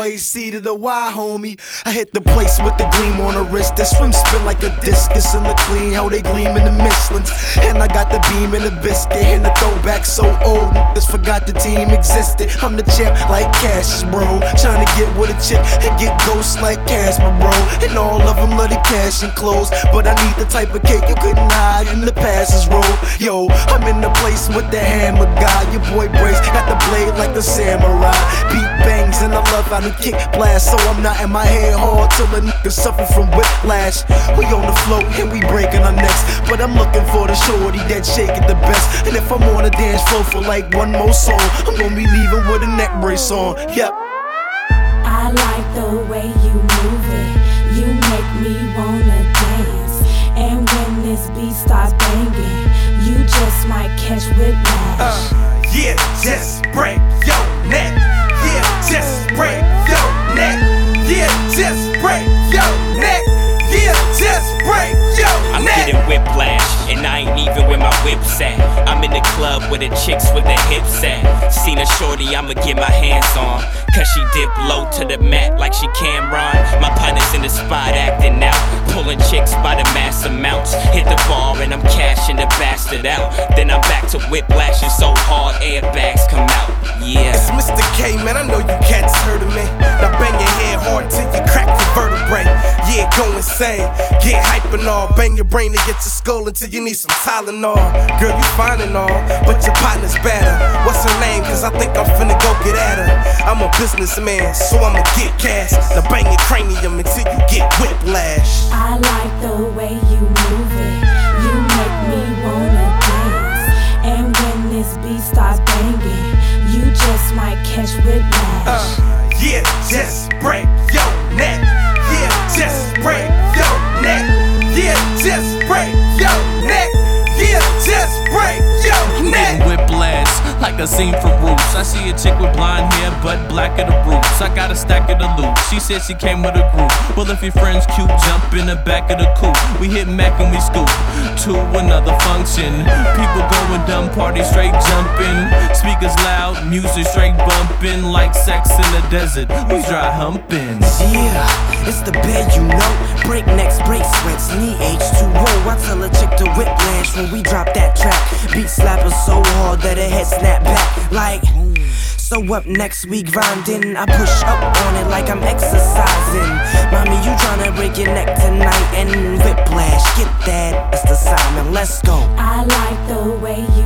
NYC to the Y, homie. I hit the place with the gleam on the wrist. The swim spin like a discus in the clean, how they gleam in the Michelins. And I got the beam and the biscuit and the throwback so old, niggas forgot the team existed. I'm the champ like Cassius, bro. Trying to get with a chick and get ghosts like Casper, bro. And all of them love the cash and clothes, but I need the type of cake you couldn't hide in the passes roll. Yo, I'm in the place with the hammer guy. Your boy Brace got the blade like the samurai. Beat bangs and I love how to kick blast, so I'm not in my head hard till a nigga suffer from whiplash. We on the float and we breaking our necks, but I'm looking for the shorty that shake it the best. And if I'm on a dance floor for like one more song, I'm gonna be leaving with a neck brace on. Yep. I like the way you move it. You make me wanna dance. And when this beat starts banging, you just might catch whiplash. Yeah, just break your neck. Yeah, just break your neck. Yeah, just break your neck. Yeah, just break your I'm neck. getting whiplash, and I ain't even where my whip's at. I'm in the club with the chicks with their hips at. Seen a shorty, I'ma get my hands on, cause she dip low to the mat like she Cameron. My partner's in the spot acting out, pulling chicks by the mass amounts. Hit the bar and I'm cashing the bastard out. Then I'm back to whiplashing so hard airbags come out. Yeah. It's Mr. K, man, I know you cats heard of me. Now bang your head hard till you crack your vertebrae. Yeah, go insane, get hype and all. Bang your brain to get your skull until you need some Tylenol. Girl, you fine and all, but your partner's better. What's her name? Cause I think I'm finna go get at her. I'm a businessman, so I'ma get cash. Now bang your cranium until you get whiplash. I like the way you move it. You make me wanna dance. And when this beat starts banging, you just might catch whiplash. Yeah, just break your neck. Yeah, just break your neck. Yeah, just break your neck. Yeah, just break your neck. Whiplash, like a scene from Roots. I see a chick with blonde hair, but black at the roots. I got a stack of the loot. She said she came with a group. Well, if your friend's cute, jump in the back of the coupe. We hit Mac and we scoop to another function. People going dumb, party straight jumping. Speakers loud, music straight bumping. Like sex in the desert, we dry humping. Yeah, it's the bed, you know. Breaknecks, break sweats, knee H2O. I tell a chick to whiplash when we drop that track. Beat slapping so hard that her head snap back. Like, so up next we grinding. I push up on it like I'm exercising. Mommy, you tryna break your neck tonight and whiplash. Get that, it's the sign, now let's go. I like the way